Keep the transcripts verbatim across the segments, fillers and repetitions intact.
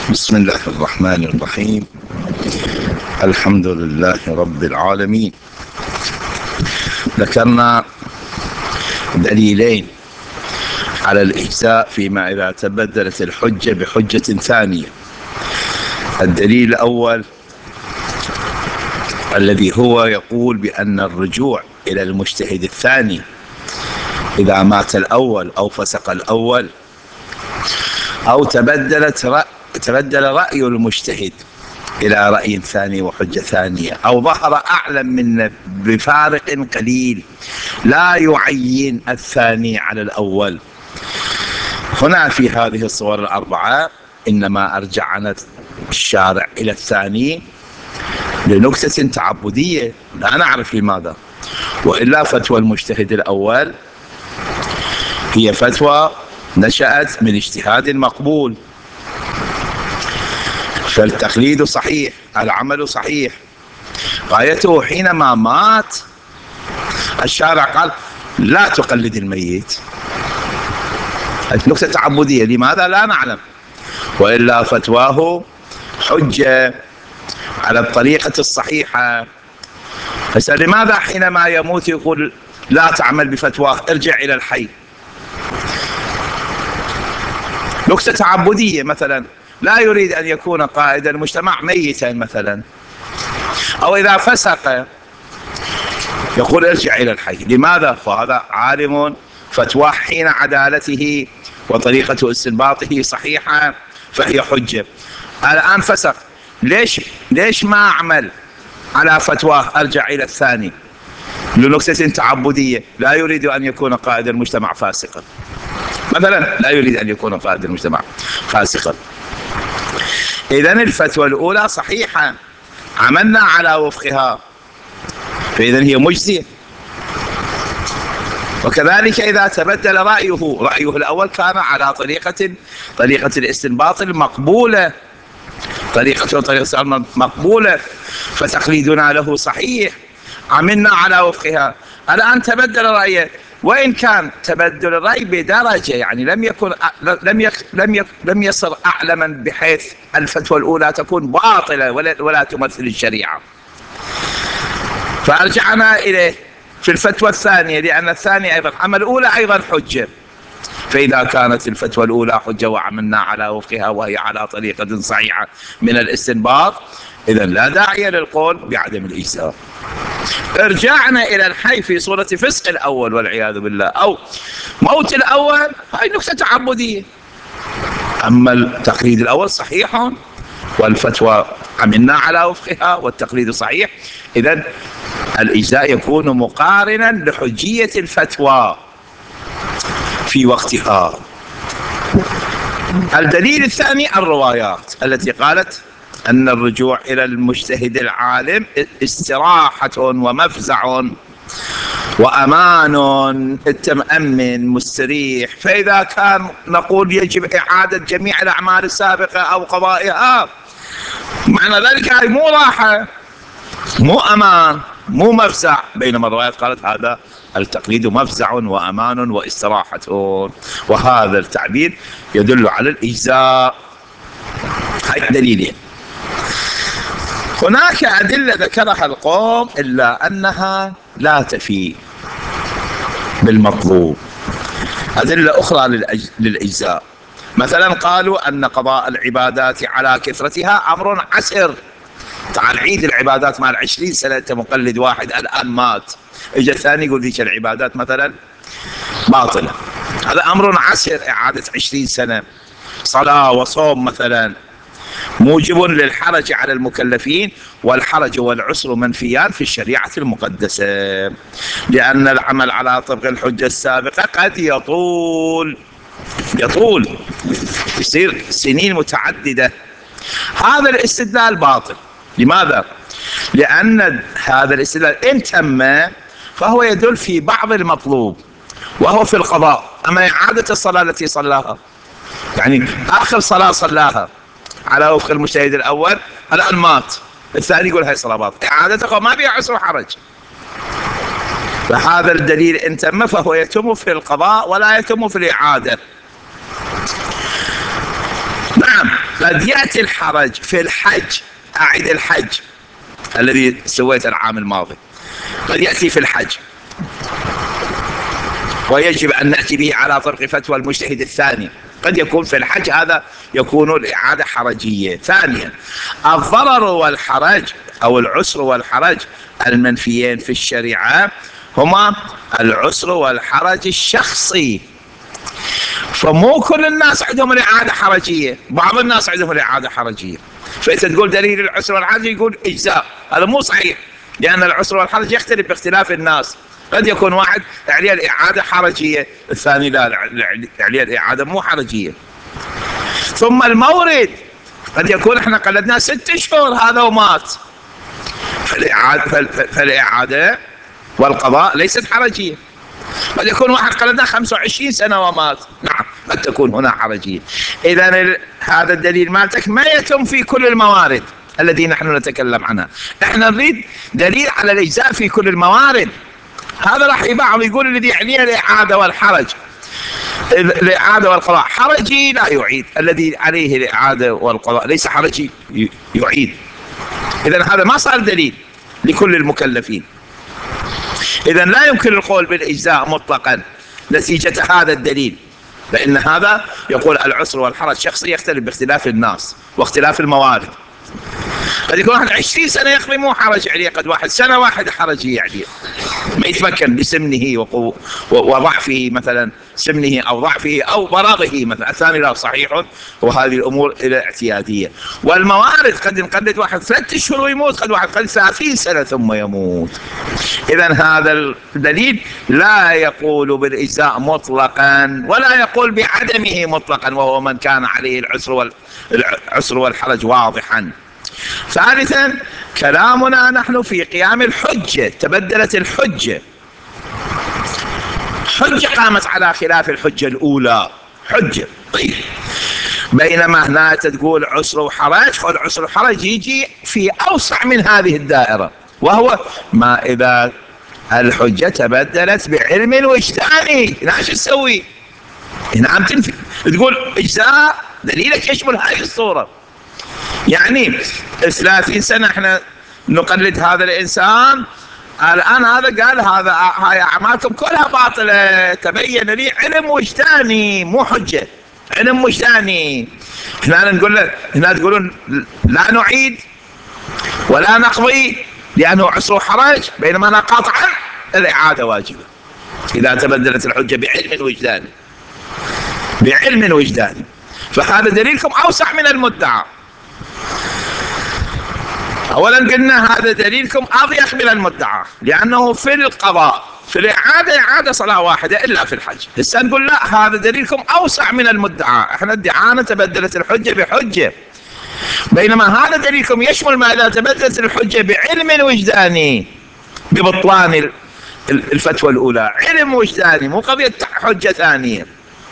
بسم الله الرحمن الرحيم. الحمد لله رب العالمين. ذكرنا دليلين على الإجزاء فيما إذا تبدلت الحجة بحجة ثانية. الدليل الأول الذي هو يقول بأن الرجوع إلى المجتهد الثاني إذا مات الأول أو فسق الأول أو تبدلت رأي تبدل رأي المجتهد إلى رأي ثاني وحجة ثانية، أو ظهر أعلم منه بفارق قليل لا يعين الثاني على الأول. هنا في هذه الصور الأربعة إنما أرجعنا الشارع إلى الثاني لنكتة تعبدية لا نعرف لماذا، وإلا فتوى المجتهد الأول هي فتوى نشأت من اجتهاد مقبول، فالتقليد صحيح، العمل صحيح. غايته حينما مات الشارع قال لا تقلد الميت، نكتة تعبدية لماذا لا نعلم، وإلا فتواه حجة على الطريقة الصحيحة. هسه لماذا حينما يموت يقول لا تعمل بفتواه ارجع إلى الحي؟ نكتة تعبدية مثلا، لا يريد أن يكون قائد المجتمع ميتا مثلا، أو إذا فسق يقول ارجع إلى الحي. لماذا؟ فهذا عالم فتواه حين عدالته وطريقة استنباطه صحيحة فهي حجة. الآن فسق، ليش ليش ما أعمل على فتواه أرجع إلى الثاني لنكتة تعبدية؟ لا يريد أن يكون قائد المجتمع فاسقا مثلا، لا يريد أن يكون قائد المجتمع فاسقا. إذن الفتوى الأولى صحيحة عملنا على وفقها، فإذن هي مجزية. وكذلك إذا تبدل رأيه، رأيه الأول كان على طريقة طريقة الاستنباط المقبولة، طريقة طريقة مقبولة، فتقليدنا له صحيح عملنا على وفقها. الآن تبدل رأيه، وإن كان تبدل الرأي بدرجة، يعني لم يكن لم يك لم يك لم يصل أعلما بحيث الفتوى الأولى تكون باطلة ولا ولا تمثل الشريعة، فأرجعنا إليه في الفتوى الثانية، لأن الثانية أيضا أما الأولى أيضا حجة. فإذا كانت الفتوى الأولى حجة وعملنا على وفقها وهي على طريقة صحيحة من الاستنباط، إذن لا داعي للقول بعدم الإجزاء. ارجعنا إلى الحي في صورة فسق الأول والعياذ بالله أو موت الأول، هاي نكتة تعبدية. أما التقليد الأول صحيح والفتوى عملنا على وفقها والتقليد صحيح، إذن الإجزاء يكون مقارنا لحجية الفتوى في وقتها. الدليل الثاني الروايات التي قالت أن الرجوع إلى المجتهد العالم استراحة ومفزع وأمان، أنت مأمن مستريح. فإذا كان نقول يجب إعادة جميع الأعمال السابقة أو قضائها، معنى ذلك هاي مو راحة مو أمان مو مفزع، بينما الروايات قالت هذا التقليد مفزع وأمان واستراحة، وهذا التعبير يدل على الإجزاء. هاي دليلين. هناك أدلة ذكرها القوم إلا أنها لا تفي بالمطلوب، أدلة أخرى للإجزاء. مثلا قالوا أن قضاء العبادات على كثرتها أمر عسر. تعال عيد العبادات مع العشرين سنة، أنت مقلد واحد الآن مات، إجا الثاني يقول ذيك العبادات مثلا باطلة، هذا أمر عسر إعادة عشرين سنة. صلاة وصوم مثلا موجب للحرج على المكلفين، والحرج والعسر منفيان في الشريعة المقدسة، لأن العمل على طبق الحجة السابقة قد يطول يطول يصير سنين متعددة. هذا الاستدلال باطل. لماذا؟ لأن هذا الاستدلال إن تم فهو يدل في بعض المطلوب وهو في القضاء. أما إعادة الصلاة التي صلاها، يعني آخر صلاة صلاها على وفق المجتهد الأول الآن مات، الثاني يقول هاي صلاة باطلة، إعادتها ما فيها عسر وحرج. فهذا الدليل إن تم فهو يتم في القضاء ولا يتم في الإعادة. نعم، قد يأتي الحرج في الحج، أعد الحج الذي سويته العام الماضي، قد يأتي في الحج ويجب أن نأتي به على طرق فتوى المجتهد الثاني. قد يكون في الحج هذا يكون الإعادة حرجية. ثانيا، الضرر والحرج أو العسر والحرج المنفيين في الشريعة هما العسر والحرج الشخصي. فمو كل الناس عندهم الإعادة حرجية، بعض الناس عندهم الإعادة حرجية. فإذا تقول دليل العسر والحرج يقول إجزاء، هذا مو صحيح، لأن العسر والحرج يختلف باختلاف الناس. قد يكون واحد عليه الإعادة حرجية، الثاني لا، عليه الإعادة مو حرجية. ثم المورد قد يكون احنا قلدناه ست شهور هذا ومات، فالإعادة, فالإعادة والقضاء ليست حرجية. قد يكون واحد قلدناه خمسة وعشرين سنة ومات، نعم قد تكون هنا حرجية. إذن هذا الدليل مالتك ما يتم في كل الموارد التي نحن نتكلم عنها. احنا نريد دليل على الإجزاء في كل الموارد. هذا راح يبعض يقول الذي عليه الإعادة والحرج، الإعادة والقضاء حرجي لا يعيد، الذي عليه الإعادة والقضاء ليس حرجي يعيد. إذن هذا ما صار دليل لكل المكلفين. إذن لا يمكن القول بالإجزاء مطلقا نتيجة هذا الدليل، لأن هذا يقول العسر والحرج شخصي يختلف باختلاف الناس واختلاف الموارد. قد يكون واحد عشرين سنة يقضي مو حرج عليه، قد واحد سنة واحدة حرجية عليه، ما يتمكن بسمنه وضعفه مثلا، سمنه أو ضعفه أو مرضه مثلا. الثاني لا، صحيح، وهذه الأمور إلى اعتيادية. والموارد قد نقلد واحد ثلاثة أشهر ويموت، قد واحد قد ثلاثين سنة ثم يموت. إذن هذا الدليل لا يقول بالإجزاء مطلقا ولا يقول بعدمه مطلقا، وهو من كان عليه العسر والحرج واضحا. ثالثا، كلامنا نحن في قيام الحجة. تبدلت الحجة، حجة قامت على خلاف الحجة الأولى، حجة طيب. بينما هنا تقول عسر وحرج، فالعسر والحرج يجي في أوسع من هذه الدائرة، وهو ما إذا الحجة تبدلت بعلم وجداني. هنا ايش تسوي؟ هنا عم تنفي، تقول إجزاء دليلك يشمل هذه الصورة. يعني ثلاثين سنة احنا نقلد هذا الإنسان، الآن هذا قال هذا هاي أعمالكم كلها باطلة، تبين لي علم وجداني مو حجة، علم وجداني. هنا نقول له، هنا تقولون لا نعيد ولا نقضي لأنه عسر وحرج، بينما أنا قاطعا الإعادة واجبة إذا تبدلت الحجة بعلم وجداني، بعلم وجداني. فهذا دليلكم أوسع من المدعى. أولا قلنا هذا دليلكم أضيق من المدعى، لأنه في القضاء في الإعادة إعادة صلاة واحدة إلا في الحج. هسه نقول لا، هذا دليلكم أوسع من المدعى، احنا ادعانا تبدلت الحجة بحجة، بينما هذا دليلكم يشمل ما إذا تبدلت الحجة بعلم وجداني ببطلان الفتوى الأولى. علم وجداني مو قضية حجة ثانية.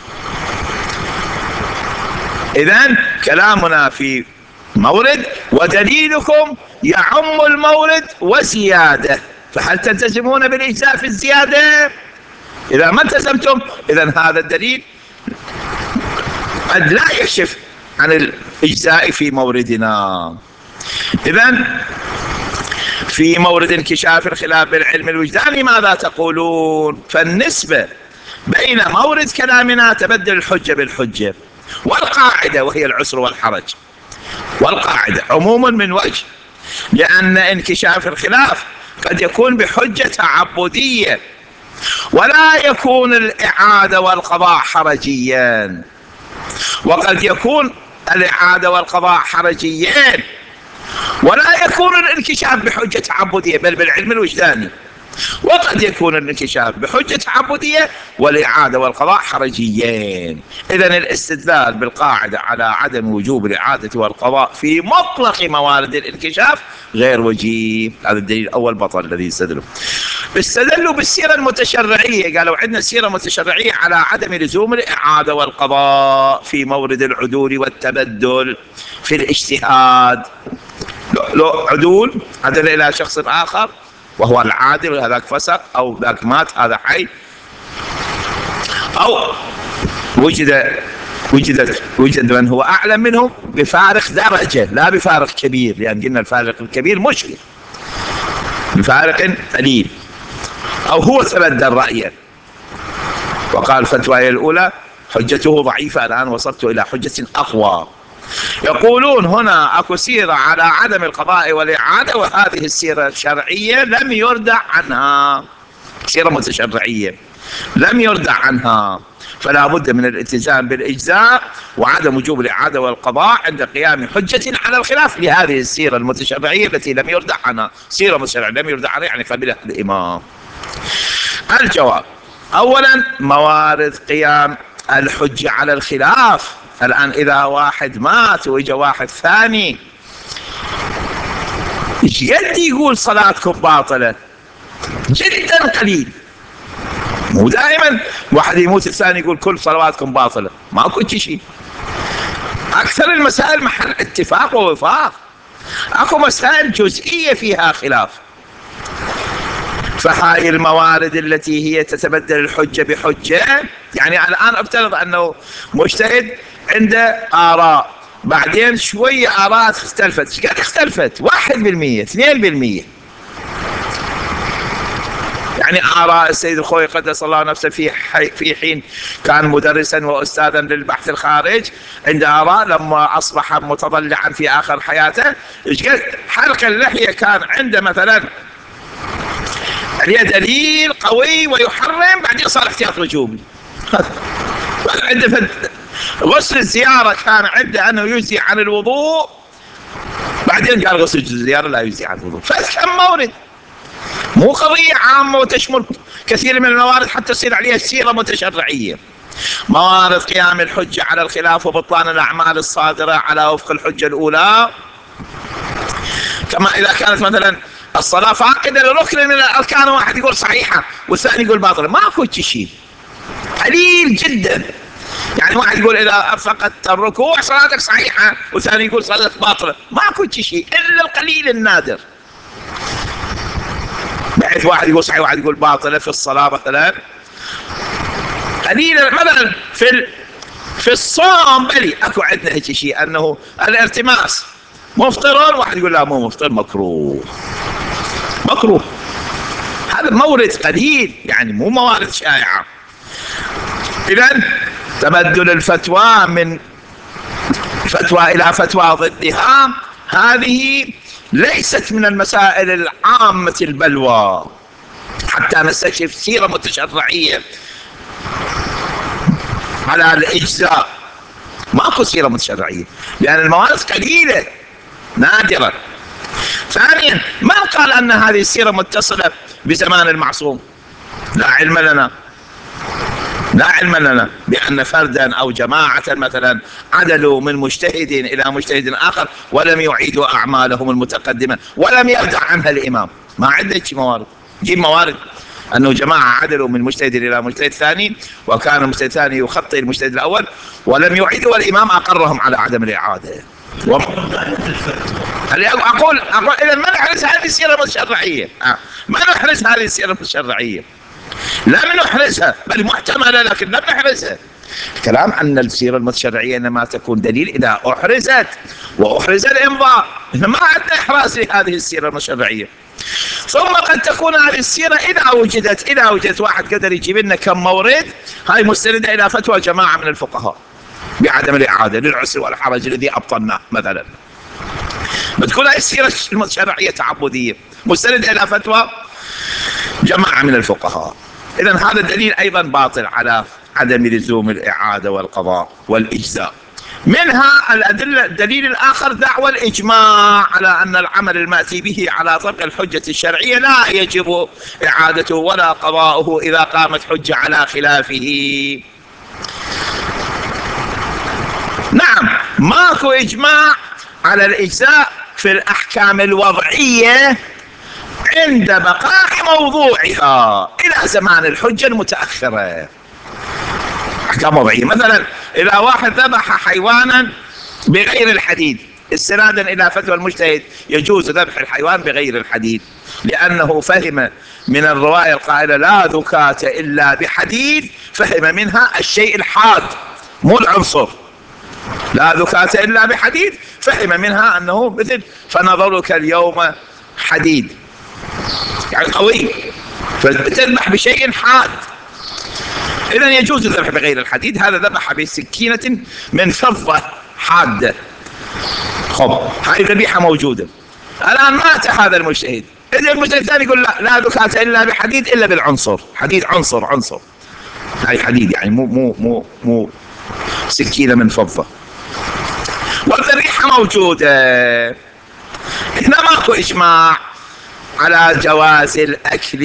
إذن كلامنا في مورد، ودليلكم يعم المورد وزيادة، فهل تلتزمون بالإجزاء في الزيادة؟ إذا ما التزمتم إذن هذا الدليل قد لا يكشف عن الإجزاء في موردنا. إذن في مورد انكشاف الخلاف بالعلم الوجداني ماذا تقولون؟ فالنسبة بين مورد كلامنا تبدل الحجة بالحجة، والقاعدة وهي العسر والحرج، والقاعدة عموما من وجه، لأن انكشاف الخلاف قد يكون بحجة تعبدية ولا يكون الإعادة والقضاء حرجيا، وقد يكون الإعادة والقضاء حرجيين ولا يكون الانكشاف بحجة تعبدية بل بالعلم الوجداني، وقد يكون الانكشاف بحجة تعبدية والإعادة والقضاء حرجيين. إذن الاستدلال بالقاعدة على عدم وجوب الإعادة والقضاء في مطلق موارد الانكشاف غير وجيه. هذا الدليل الأول بطل الذي استدلوا. استدلوا بالسيرة المتشرعية، قالوا عندنا سيرة متشرعية على عدم لزوم الإعادة والقضاء في مورد العدول والتبدل في الاجتهاد. لو عدول عدل إلى شخص آخر وهو العادل، هذاك فسق أو ذاك مات هذا حي، أو وجد وجدت وجد من هو أعلم منهم بفارق درجة لا بفارق كبير، لأن يعني قلنا الفارق الكبير مشكل، بفارق قليل، أو هو تبدل رأيه وقال فتواي الأولى حجته ضعيفة، الآن وصلت إلى حجة أقوى. يقولون هنا أكو سيرة على عدم القضاء والإعادة، وهذه السيرة الشرعية لم يردع عنها، سيرة متشرعية لم يردع عنها، فلا بد من الالتزام بالإجزاء وعدم وجوب الإعادة والقضاء عند قيام حجة على الخلاف لهذه السيرة المتشرعية التي لم يردع عنها. سيرة متشرعية لم يردع عنها يعني قبلها الإمام. الجواب: أولا موارد قيام الحجة على الخلاف. الآن إذا واحد مات وإجا واحد ثاني ايش قد يقول صلاتكم باطلة؟ جدا قليل، مو دائما واحد يموت الثاني يقول كل صلواتكم باطلة، ماكو شيء. أكثر المسائل محل اتفاق ووفاق، أكو مسائل جزئية فيها خلاف. فهاي الموارد التي هي تتبدل الحجة بحجة، يعني الآن افترض أنه مجتهد عنده آراء، بعدين شوية آراء اختلفت، قد اختلفت واحد بالمية اثنين بالمية، يعني آراء السيد الخوي قدس الله نفسه في في حين كان مدرسا وأستاذا للبحث الخارج، عنده آراء لما أصبح متضلعا في آخر حياته، حلق اللحية كان عنده مثلا عليه دليل قوي ويحرم، بعدين صار احتياط وجوبي. عنده غسل الزيارة كان عنده أنه يجزي عن الوضوء، بعدين قال غسل الزيارة لا يجزي عن الوضوء. فكم مورد، مو قضية عامة وتشمل كثير من الموارد حتى تصير عليها سيرة متشرعية. موارد قيام الحجة على الخلاف وبطلان الأعمال الصادرة على وفق الحجة الأولى، كما إذا كانت مثلا الصلاة فاقدة لركن من الأركان، واحد يقول صحيحة والثاني يقول باطلة، ماكو شيء، قليل جدا. يعني واحد يقول إذا فقدت الركوع صلاتك صحيحة، والثاني يقول صلاتك باطلة، ماكو شيء إلا القليل النادر، بحيث واحد يقول صحيح واحد يقول باطلة في الصلاة مثلا قليلا. مثلا في في الصوم بلي اكو عندنا هيك شيء انه الارتماس مفطر، واحد يقول لا مو مفطر مكروه، مكروه. هذا مورد قليل يعني مو موارد شائعة. إذن تبدل الفتوى من فتوى إلى فتوى ضدها هذه ليست من المسائل العامة البلوى حتى نستكشف سيرة متشرعية على الإجزاء. ماكو سيرة متشرعية لأن الموارد قليلة نادرة. ثانيا من قال أن هذه السيرة متصلة بزمان المعصوم؟ لا علم لنا، لا علم لنا بأن فردا أو جماعة مثلا عدلوا من مجتهد إلى مجتهد آخر ولم يعيدوا أعمالهم المتقدمة ولم يرجع عنها الإمام. ما عندك موارد، جيب موارد أنه جماعة عدلوا من مجتهد إلى مجتهد ثاني وكان المجتهد الثاني يخطئ المجتهد الأول ولم يعيدوا والإمام أقرهم على عدم الإعادة. و... أقول أقول إذا ما نحرز هذه السيرة المتشرعية، ما نحرز هذه السيرة المتشرعية، لم نحرزها بل محتملة لكن لم نحرزها. الكلام عن السيرة المتشرعية إنما تكون دليل إذا أحرزت وأحرز الإمضاء. ما عندنا إحراز لهذه السيرة المتشرعية. ثم قد تكون هذه السيرة إذا وجدت إذا وجدت واحد قدر يجيب لنا كم مورد، هاي مستندة إلى فتوى جماعة من الفقهاء بعدم الإعادة للعسر والحرج الذي أبطلناه مثلا، بتكون هاي السيرة المتشرعية تعبدية مستندة إلى فتوى جماعة من الفقهاء. إذن هذا الدليل أيضا باطل على عدم لزوم الإعادة والقضاء والإجزاء. منها الأدلة الدليل الآخر دعوى الإجماع على أن العمل المأتي به على طبق الحجة الشرعية لا يجب إعادته ولا قضاؤه إذا قامت حجة على خلافه. نعم ماكو إجماع على الإجزاء في الأحكام الوضعية عند بقاء موضوعها إلى زمان الحجة المتأخرة. أحكام وضعية مثلا إذا واحد ذبح حيوانا بغير الحديد استنادا إلى فتوى المجتهد يجوز ذبح الحيوان بغير الحديد لأنه فهم من الرواية القائلة لا ذكاة إلا بحديد، فهم منها الشيء الحاد مو العنصر. لا ذكاة إلا بحديد، فهم منها أنه مثل فنظرك اليوم حديد، يعني قوي، فتذبح بشيء حاد. إذن يجوز الذبح بغير الحديد. هذا ذبح بسكينة من فضة حادة، خب هاي الذبيحة موجودة. الآن مات هذا المجتهد، إذن المجتهد الثاني يقول لا لا ذكاة إلا بحديد إلا بالعنصر، حديد عنصر عنصر، هاي حديد يعني مو مو مو مو سكينة من فضة، والذبيحة موجودة. هنا ماكو إجماع على جواز الأكل،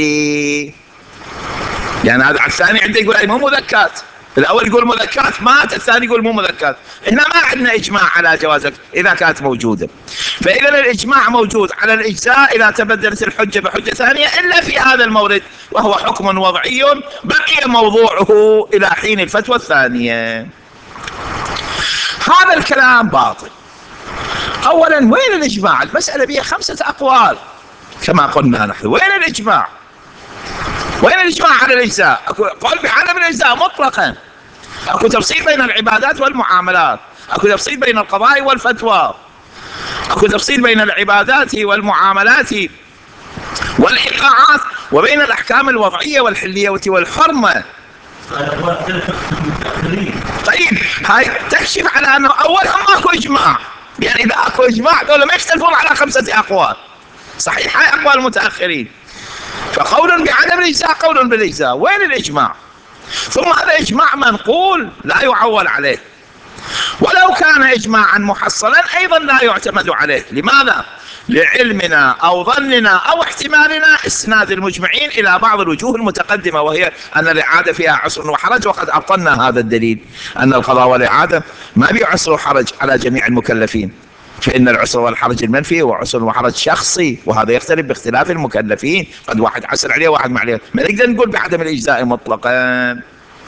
يعني هذا على الثاني عنده يقول أي مو مذكات، الأول يقول مذكات مات، الثاني يقول مو مذكات. هنا ما عندنا إجماع على جواز إذا كانت موجودة. فإذا الإجماع موجود على الإجزاء إذا تبدلت الحجة بحجة ثانية، إلا في هذا المورد وهو حكم وضعي بقي موضوعه إلى حين الفتوى الثانية. هذا الكلام باطل. أولا وين الإجماع؟ المسألة بها خمسة أقوال كما قلنا نحن، وين الإجماع؟ وين الإجماع على الإجزاء؟ قول بعدم الإجزاء مطلقا. أكو تفصيل بين العبادات والمعاملات، أكو تفصيل بين القضاء والفتوى، أكو تفصيل بين العبادات والمعاملات والإيقاعات، وبين الأحكام الوضعية والحلية والحرمة. طيب هاي تكشف على أنه أولا ماكو إجماع، يعني إذا أكو إجماع دول ما يختلفون على خمسة أقوال، صحيح هاي أقوال المتأخرين. فقول بعدم الإجزاء قول بالإجزاء، وين الإجماع؟ ثم هذا إجماع منقول لا يعول عليه، ولو كان إجماعا محصلا أيضا لا يعتمد عليه. لماذا؟ لعلمنا أو ظننا أو احتمالنا اسناد المجمعين إلى بعض الوجوه المتقدمة، وهي أن الإعادة فيها عسر وحرج، وقد أبطلنا هذا الدليل أن القضاء والإعادة ما بيه عسر وحرج على جميع المكلفين، فإن العسر والحرج المنفي هو عسر وحرج شخصي، وهذا يختلف باختلاف المكلفين، قد واحد عسر عليه واحد ما عليه، ما نقدر نقول بعدم الإجزاء مطلقا.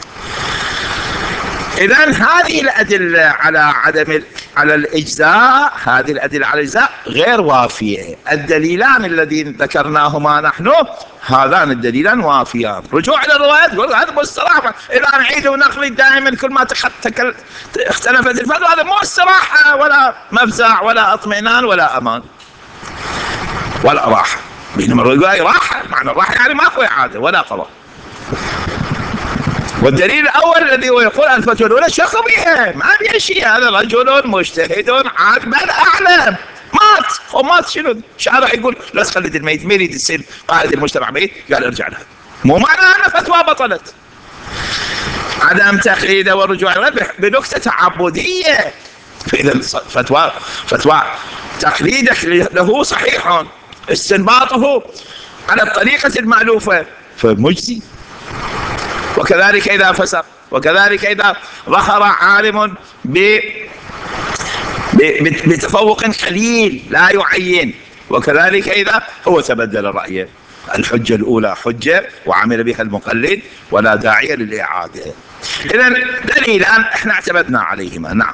إذن هذه الأدلة على عدم على الإجزاء، هذه الأدلة على الإجزاء غير وافية. الدليلان الذين ذكرناهما نحن هذان الدليلان وافيان. رجوع إلى الروايات يقول هذا مو استراحة، إذا نعيد ونخلي دائما كل ما اختلفت الفتوى، هذا مو استراحة ولا مفزع ولا اطمئنان ولا أمان ولا راحة. بينما الرواية راحة، معنى الراحة يعني ماكو إعادة ولا قضاء. والدليل الأول الذي هو يقول الفتوى الأولى شيخ بها ما بيها شيء، هذا رجل مجتهد عاد بل أعلم مات ومات شنو شارع يقول لا تخلد الميت، ما يريد يصير قائد المجتمع ميت، قال ارجع لها، مو معنى أن فتوى بطلت. عدم تقليده والرجوع بنكتة تعبدية، فإذا فتوى فتوى تقليدك له صحيح، استنباطه على الطريقة المألوفة فمجزي. وكذلك إذا فسق، وكذلك إذا ظهر عالم ب بتفوق قليل لا يعين، وكذلك إذا هو تبدل رأيه. الحجة الأولى حجة وعمل بها المقلد ولا داعي للإعادة. إذن دليلان احنا اعتمدنا عليهما. نعم.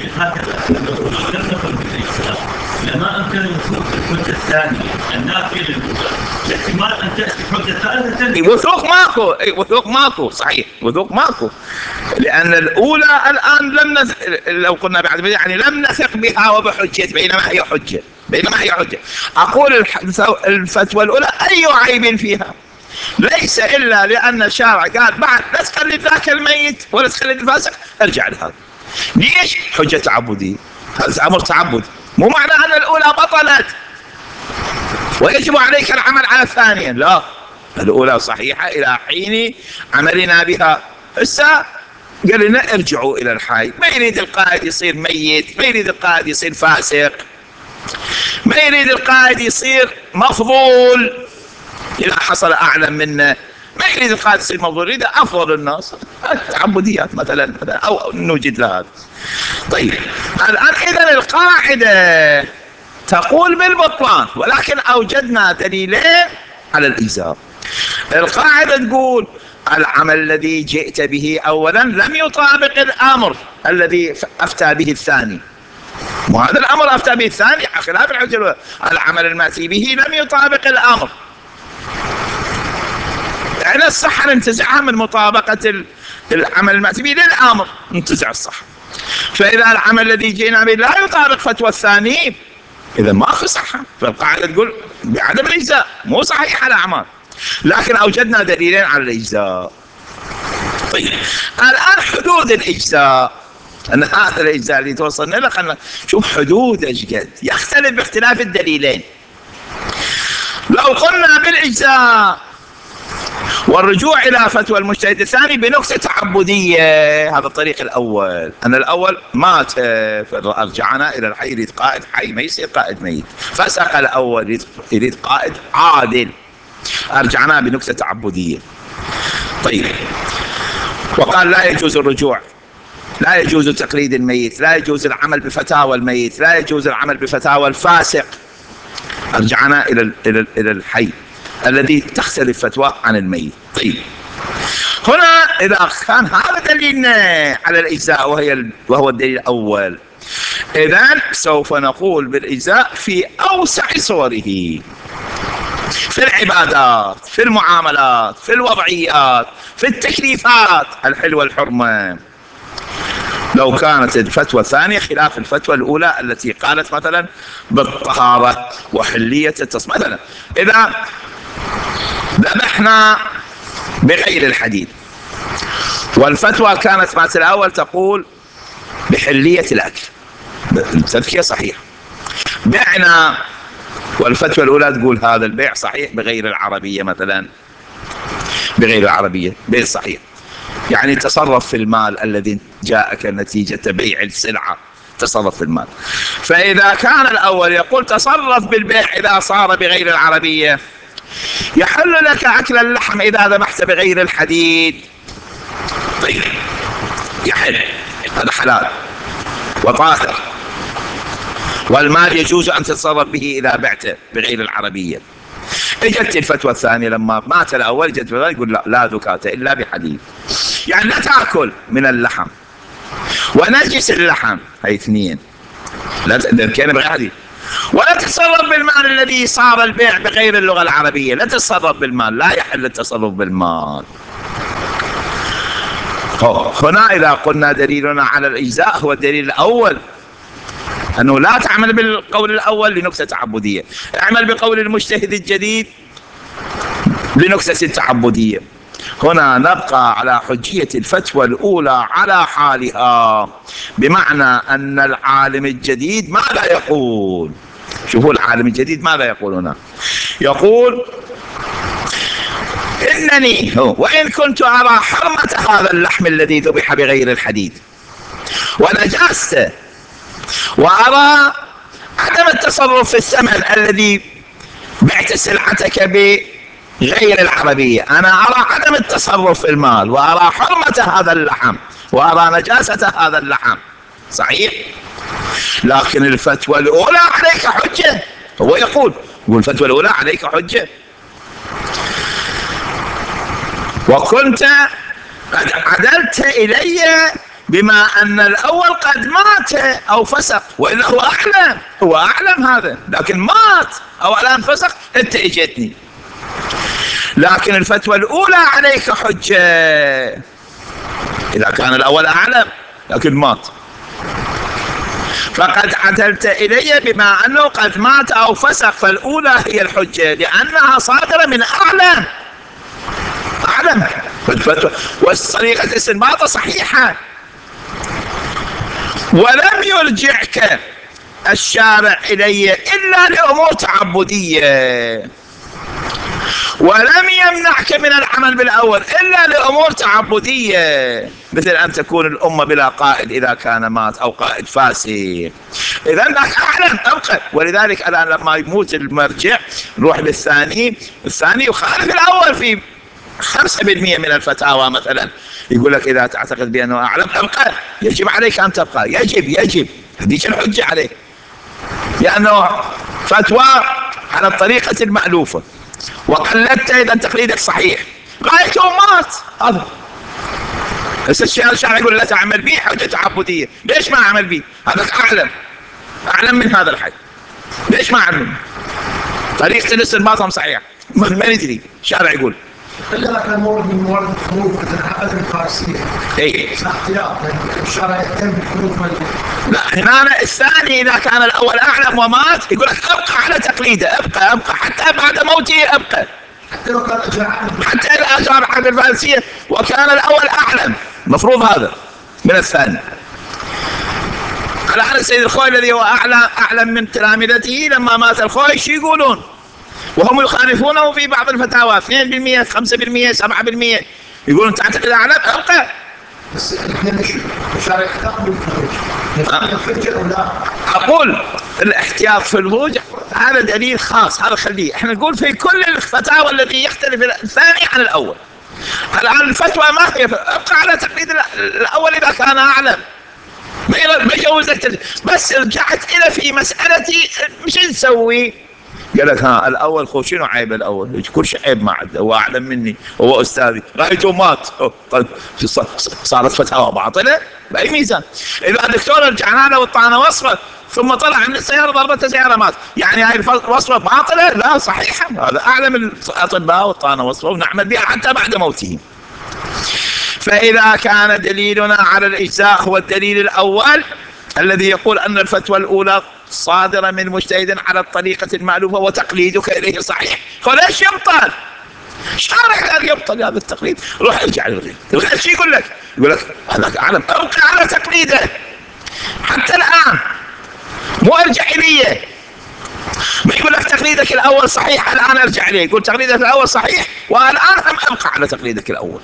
لما أمكن الوثوق الحجة الثانية النافية للأولى، احتمال أن تأتي الحجة الثالثة. وثوق ماكو، وثوق ماكو، صحيح وثوق ماكو، لأن الأولى الآن لم نث... لو قلنا بعد يعني لم نثق بها وبحجة، بينما هي حجة، بينما هي حجة. أقول الفتوى الأولى أي عيب فيها ليس إلا لأن الشارع قال بعد لا تخلد ذاك الميت ولا تخلد الفاسق، ارجع لهذا. ليش؟ حجة تعبدية، هذا أمر تعبد، مو معنى أن الأولى بطلت ويجب عليك العمل على الثانية، لا، الأولى صحيحة إلى حين عملنا بها. هسه قال لنا ارجعوا إلى الحي، ما يريد القائد يصير ميت، ما يريد القائد يصير فاسق، ما يريد القائد يصير مفضول إذا حصل أعلم منه، ما يريد القائد يصير مفضول، يريد أفضل الناس، التعبديات مثلا أو نوجد لها. طيب الآن إذن القاعدة تقول بالبطلان، ولكن أوجدنا دليلين على الإجزاء. القاعدة تقول العمل الذي جئت به أولا لم يطابق الأمر الذي أفتى به الثاني، وهذا الأمر أفتى به الثاني خلاف الحجة. العمل المأتي به لم يطابق الأمر، يعني الصحة ننتزعها من مطابقة العمل المأتي به للأمر، ننتزع الصحة. فإذا العمل الذي جئنا به لا يطابق فتوى الثاني إذا ما في صحة، فالقاعدة تقول بعدم الإجزاء، مو صحيح الأعمال، لكن أوجدنا دليلين على الإجزاء. طيب الآن حدود الإجزاء، أن هذا الإجزاء اللي توصلنا له خلنا شوف حدود إيش قد يختلف باختلاف الدليلين. لو قلنا بالإجزاء والرجوع إلى فتوى المجتهد الثاني بنكتة تعبدية، هذا الطريق الأول، أن الأول مات فرجعنا إلى الحي يريد قائد حي ما يصير قائد ميت، فسق الأول يريد قائد عادل، أرجعناه بنكتة تعبدية. طيب وقال لا يجوز الرجوع، لا يجوز تقليد الميت، لا يجوز العمل بفتاوى الميت، لا يجوز العمل بفتاوى الفاسق، أرجعنا إلى إلى إلى الحي الذي تختلف فتوى عن الميت. طيب هنا إذا كان هذا دليلنا على الإجزاء وهي وهو الدليل الأول، إذن سوف نقول بالإجزاء في أوسع صوره، في العبادات، في المعاملات، في الوضعيات، في التكليفات، الحل والحرمة. لو كانت الفتوى الثانية خلاف الفتوى الأولى التي قالت مثلا بالطهارة وحلية التصميم، مثلا إذا ذبحنا بغير الحديد والفتوى كانت مع الأول تقول بحلية الأكل، التذكية صحيح، بعنا والفتوى الأولى تقول هذا البيع صحيح بغير العربية، مثلا بغير العربية بيع صحيح، يعني تصرف في المال الذي جاءك نتيجة بيع السلعة، تصرف في المال. فإذا كان الأول يقول تصرف بالبيع إذا صار بغير العربية، يحل لك أكل اللحم إذا ذبحت بغير الحديد. طيب يحل، هذا حلال وطاهر، والمال يجوز أن تتصرف به إذا بعته بغير العربية. اجت الفتوى الثانية لما مات الأول، اجت الفتوى يقول لا لا زكاة إلا بحديد، يعني لا تأكل من اللحم ونجس اللحم، هي اثنين لا كان بغير حديد، ولا تتصرف بالمال الذي صار البيع بغير اللغة العربية، لا تتصرف بالمال، لا يحل التصرف بالمال. هنا إذا قلنا دليلنا على الإجزاء هو الدليل الأول، أنه لا تعمل بالقول الأول لنكتة تعبدية، اعمل بقول المجتهد الجديد لنكتة التعبدية. هنا نبقى على حجية الفتوى الأولى على حالها، بمعنى أن العالم الجديد ماذا يقول؟ شوفوا العالم الجديد ماذا يقول هنا، يقول إنني وإن كنت أرى حرمة هذا اللحم الذي ذبح بغير الحديد ونجاسته، وأرى عدم التصرف في الثمن الذي بعت سلعتك بغير العربية، أنا أرى عدم التصرف في المال، وأرى حرمة هذا اللحم، وأرى نجاسة هذا اللحم، صحيح؟ لكن الفتوى الأولى عليك حجة، هو يقول يقول الفتوى الأولى عليك حجة، وكنت قد عدلت إلي بما أن الأول قد مات أو فسق، وإلا هو أعلم، هو أعلم هذا، لكن مات أو الآن فسق، أنت إجتني، لكن الفتوى الأولى عليك حجة إذا كان الأول أعلم لكن مات، فقد عدلت إلي بما أنه قد مات أو فسق، فالأولى هي الحجة لأنها صادرة من أعلم أعلم، والطريقة الاستنباط صحيحة، ولم يرجعك الشارع إلي إلا لأمور تعبدية، ولم يمنعك من العمل بالأول إلا لأمور تعبدية، مثل أن تكون الأمة بلا قائد إذا كان مات أو قائد فاسد، إذا ذاك أعلم أبقى. ولذلك الآن لما يموت المرجع نروح للثاني، الثاني يخالف الأول في خمسة بالمئة من الفتاوى، مثلا يقول لك إذا تعتقد بأنه أعلم أبقى، يجب عليك أن تبقى، يجب يجب هذيك الحجة عليك، لأنه فتوى على الطريقة المألوفة، وقلدت إذا تقليدك صحيح، غايته مات هذا. بس الشارع يقول لا تعمل به حجة تعبدية، ليش ما أعمل به؟ هذا أعلم أعلم من هذا الحي، ليش ما أعلم؟ طريقة الاستنباط صحيح، ما ندري، الشارع يقول إلا كان مورد من موارد الحروف مثل الحقائق الفارسية. اي احتياط يعني الشرع يهتم بالحروف. لا هنا الثاني إذا كان الأول أعلم ومات يقول لك أبقى على تقليده، أبقى أبقى حتى بعد موته أبقى، حتى لو كان أجرع حتى إذا أجرى الحرب الفارسية وكان الأول أعلم، مفروض هذا من الثاني. الآن السيد الخوي الذي هو أعلم أعلم من تلامذته لما مات الخوي شو يقولون؟ وهم يخالفونه في بعض الفتاوى اثنين بالمئة خمسة بالمئة سبعة بالمئة، يقولون تعتقد أعلم أبقى. بس احنا مش شارع احتياط بالفرج او لا؟ اقول الاحتياط في الفروج هذا دليل خاص، هذا خليه، احنا نقول في كل الفتاوى الذي يختلف الثاني عن الاول. الان الفتوى ما هي، ابقى على تقليد الاول اذا كان اعلم، ما يجوز لك. بس رجعت الى في مسالتي مش نسوي؟ قال لك ها الاول خو شنو عيب الاول؟ كل شيء عيب ما عنده، هو اعلم مني، هو استاذي، رايته مات صارت فتاوى باطله باي ميزان؟ اذا الدكتور رجعنا له وطعنا وصفه ثم طلع من السياره ضربته سياره مات، يعني هاي الوصفه باطله؟ لا صحيحه، هذا اعلم الاطباء وطعنا وصفه ونعمل بها حتى بعد موته. فاذا كان دليلنا على الاجزاء هو الدليل الاول الذي يقول ان الفتوى الاولى صادرة من مجتهد على الطريقة المألوفة وتقليدك إليه صحيح، فليش يبطل؟ شارع قال يبطل هذا التقليد، روح ارجع للغير. الغير شو يقول لك؟ يقول لك هذاك أعلم، أبقى على تقليده حتى الآن، مو أرجع إليه. ما يقول لك تقليدك الأول صحيح الآن أرجع إليه، يقول تقليدك الأول صحيح والآن هم أبقى على تقليدك الأول.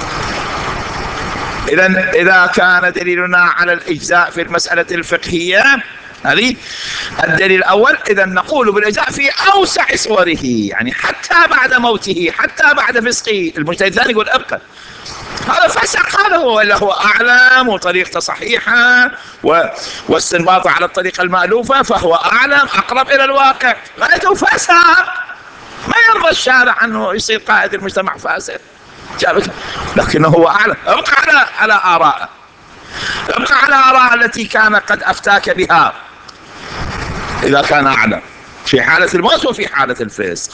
إذا إذا كان دليلنا على الإجزاء في المسألة الفقهية هذه الدليل الأول، إذا نقول بالإجزاء في أوسع صوره، يعني حتى بعد موته، حتى بعد فسقه. المجتهد الثاني يقول أبقى، هذا فسق، هذا هو اللي هو أعلم وطريقته صحيحة واستنباطه على الطريقة المألوفة، فهو أعلم أقرب إلى الواقع، غايته فسق. ما يرضى الشارع أنه يصير قائد المجتمع فاسق، لكنه هو أعلم، ابقى على على آراءه، ابقى على آراء التي كان قد أفتاك بها إذا كان أعلم في حالة الموت وفي حالة الفسق.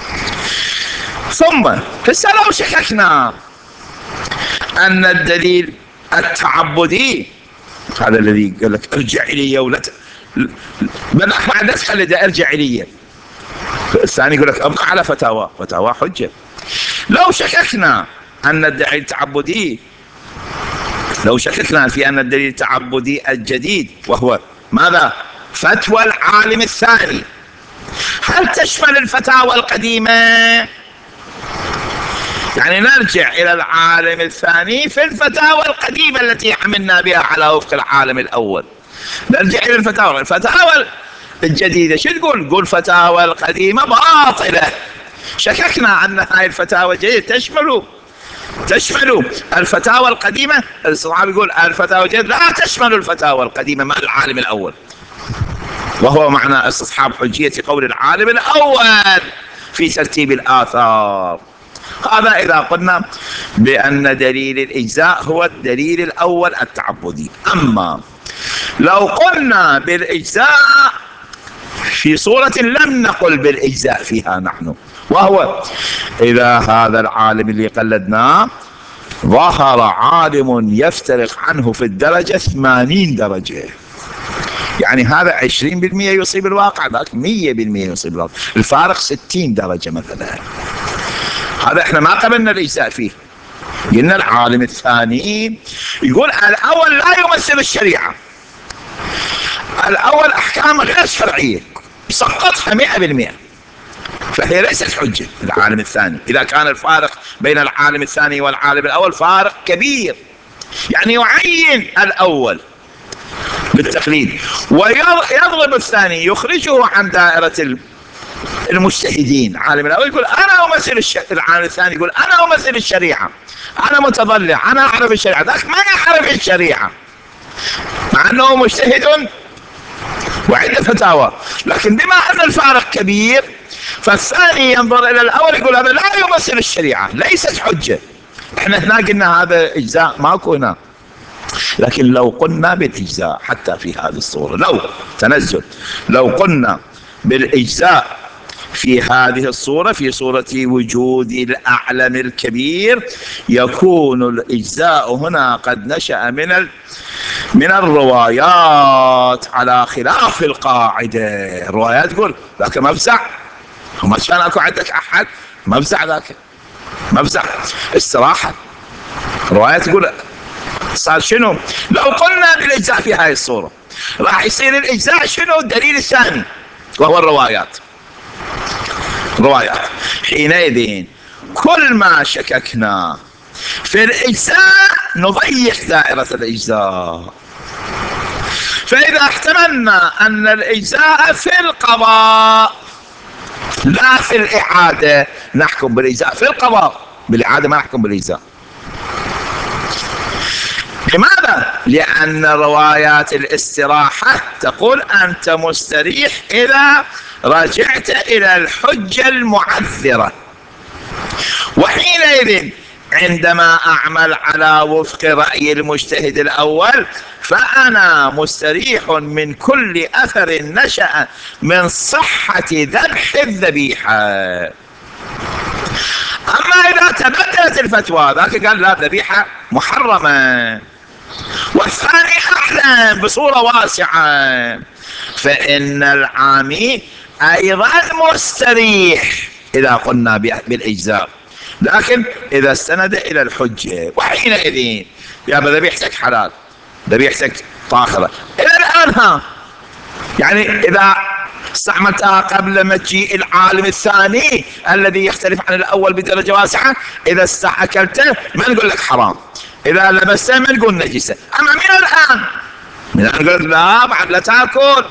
ثم هسه لو شككنا أن الدليل التعبدي هذا الذي قال لك ارجع إلي ولا ت... بعد تخلد ارجع إلي، الثاني يقول لك ابقى على فتاوى، فتاوى حجة. لو شككنا أن الدليل التعبدي لو شككنا في أن الدليل التعبدي الجديد وهو ماذا؟ فتوى العالم الثاني، هل تشمل الفتاوى القديمة؟ يعني نرجع إلى العالم الثاني في الفتاوى القديمة التي عملنا بها على وفق العالم الأول، نرجع إلى الفتاوى الفتاوى الجديدة شو تقول؟ نقول فتاوى القديمة باطلة. شككنا أن هاي الفتاوى الجديدة تشمل تشمل الفتاوى القديمة، الصحابي يقول الفتاوى الجديدة لا تشمل الفتاوى القديمة مع العالم الأول، وهو معنى استصحاب حجية قول العالم الأول في ترتيب الآثار. هذا إذا قلنا بأن دليل الإجزاء هو الدليل الأول التعبدي. أما لو قلنا بالإجزاء في صورة لم نقل بالإجزاء فيها نحن، وهو إذا هذا العالم اللي قلدناه ظهر عالم يفترق عنه في الدرجة ثمانين درجة، يعني هذا عشرين بالمئة يصيب الواقع، ذاك مية بالمئة يصيب الواقع، الفارق ستين درجة مثلا، هذا احنا ما قبلنا الإجزاء فيه. قلنا العالم الثاني يقول الأول لا يمثل الشريعة، الأول أحكام غير شرعية سقطها مئة بالمئة، فهي ليست حجة. العالم الثاني إذا كان الفارق بين العالم الثاني والعالم الأول فارق كبير، يعني يعين الأول بالتقليد ويضرب الثاني، يخرجه عن دائرة المجتهدين. العالم الأول يقول أنا أمثل الشريعة، العالم الثاني يقول أنا أمثل الشريعة، أنا متضلع، أنا أعرف الشريعة، ذاك ما يعرف الشريعة مع أنه مجتهد وعنده فتاوى، لكن بما أن الفارق كبير فالثاني ينظر إلى الأول يقول هذا لا يمثل الشريعة، ليست حجة. احنا هنا قلنا هذا إجزاء ماكو هنا، لكن لو قلنا بالإجزاء حتى في هذه الصورة، لو تنزل لو قلنا بالإجزاء في هذه الصورة، في صورة وجود الأعلم الكبير، يكون الإجزاء هنا قد نشأ من ال من الروايات على خلاف القاعدة. الروايات تقول ذاك مفزع، وما كان اكو عندك احد مفزع، ذاك مفزع استراحة. الروايات تقول صار شنو؟ لو قلنا بالاجزاء في هاي الصورة راح يصير الاجزاء شنو؟ الدليل الثاني وهو الروايات. روايات حينئذ كل ما شككنا في الإجزاء نضيق دائرة الإجزاء. فإذا احتملنا أن الإجزاء في القضاء لا في الإعادة نحكم بالإجزاء في القضاء، بالإعادة ما نحكم بالإجزاء. لماذا؟ لأن روايات الاستراحة تقول أنت مستريح إذا رجعت إلى الحجة المعذرة، وحينئذ عندما أعمل على وفق رأي المجتهد الأول فأنا مستريح من كل أثر نشأ من صحة ذبح الذبيحة. أما إذا تبدلت الفتوى، ذاك قال لا الذبيحة محرمة، والثاني أعلم بصورة واسعة، فإن العامي أيضا مستريح إذا قلنا بالإجزاء، لكن إذا استند إلى الحجة. وحينئذ يا ذبيحتك حلال، ذبيحتك طاهرة إلى الآن، ها يعني إذا استعملتها قبل مجيء العالم الثاني الذي يختلف عن الأول بدرجة واسعة، إذا استأكلته ما نقول لك حرام، إذا لبسته ما نقول نجسة. أما من الآن من الآن نقول لا بعد لا تأكل،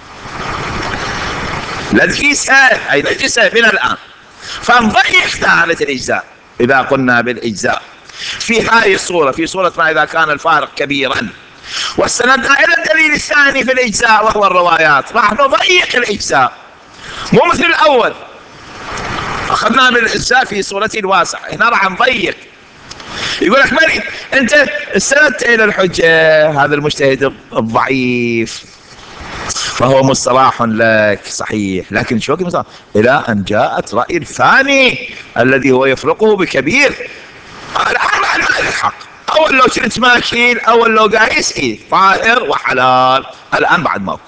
لا تقيسها أي نجسة من الآن. فنضيق دائرة الإجزاء إذا قلنا بالإجزاء في هذه الصورة، في صورة ما إذا كان الفارق كبيرا واستندنا إلى الدليل الثاني في الإجزاء وهو الروايات، راح نضيق الإجزاء مو مثل الأول أخذنا بالإجزاء في صورة الواسع، هنا راح نضيق. يقول لك مالي أنت استندت إلى الحجة، هذا المجتهد الضعيف فهو مصطلح لك صحيح، لكن شو وقت إلى أن جاءت رأي الثاني الذي هو يفرقه بكبير. الآن ما لك حق، أول لو كنت ماكل أول لو قايس إيه طاهر وحلال، الآن بعد ماكو.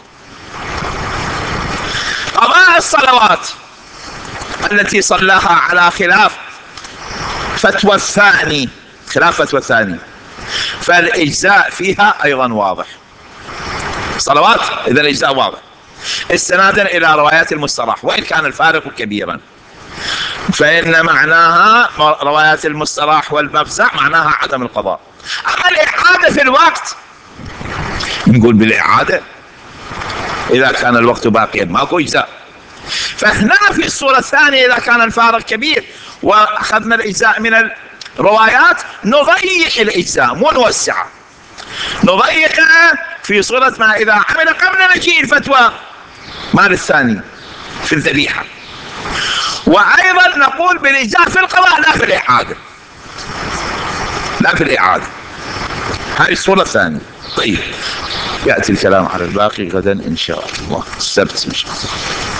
قضاء الصلوات التي صلاها على خلاف فتوى الثاني، خلاف فتوى الثاني، فالإجزاء فيها أيضا واضح. صلوات إذا الإجزاء واضح استنادا إلى روايات المصطلح وإن كان الفارق كبيرا، فإن معناها روايات المصطلح والمفزع معناها عدم القضاء. أما الإعادة في الوقت نقول بالإعادة إذا كان الوقت باقيا ماكو إجزاء. فهنا في الصورة الثانية إذا كان الفارق كبير وأخذنا الإجزاء من الروايات نضيق الإجزاء مو نوسعه، نضيقها في صورة ما إذا عمل قبل مجيء الفتوى مال الثاني في الذبيحة. وأيضا نقول بالإجزاء في القضاء لا في الإعادة، لا في الإعادة. هذه الصورة الثانية. طيب يأتي الكلام على الباقي غدا إن شاء الله، السبت إن شاء الله.